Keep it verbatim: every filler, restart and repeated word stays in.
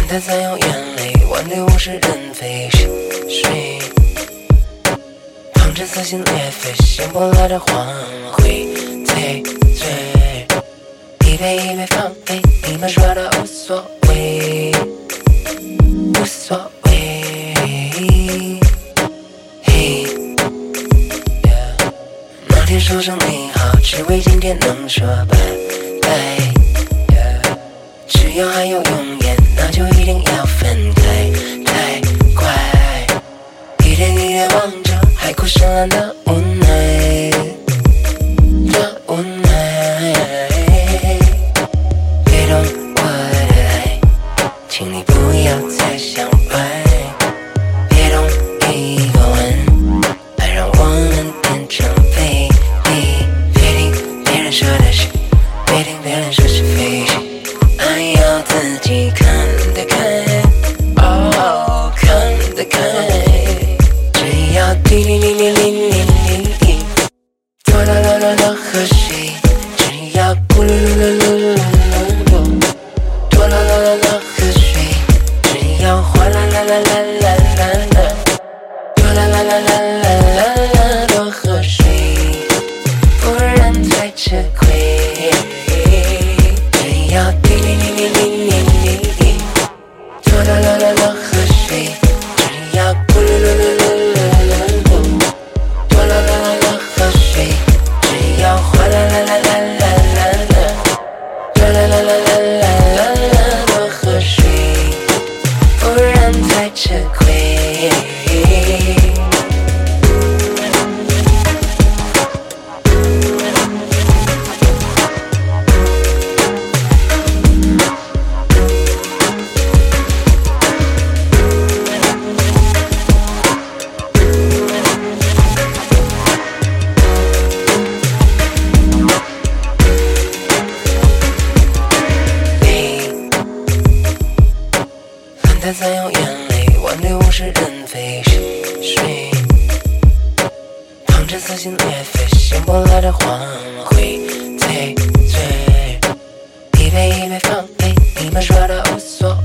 他再用眼泪挽留物是人非是谁，旁着撕心裂肺醒过来的黄灰醉醉，一杯一杯放飞，你们说的无所谓无所谓，嘿、yeah、那天说声你好，只为今天能说拜拜、yeah、只要还有永远，那就一定要分开，太快，一天一天望着海枯石烂的无奈的无奈，别动我的爱，请你不要再想歪，别动一个吻，爱让我们变成非礼，别听别人说的是，别听别人说是非是，爱要自己看得开，哦，看得开，只要滴哩哩哩哩哩哩哩，多啦啦啦啦喝水，只要咕噜噜噜噜噜噜，多啦啦啦啦喝水，只要哗啦啦啦啦啦啦啦，多啦啦啦啦啦啦啦，多喝水，不然太吃亏，只要滴哩哩哩哩哩哩哩，多啦啦啦啦喝水，只要咕噜噜噜噜噜噜，多啦啦啦啦喝水，只要哗啦啦啦啦啦啦啦，多啦啦啦啦啦啦啦，多喝水，不然太吃亏。他再用眼泪挽留物是人非是谁，旁着撕心裂肺醒过来的黄灰醉醉，一杯一杯放飞，你们说的无所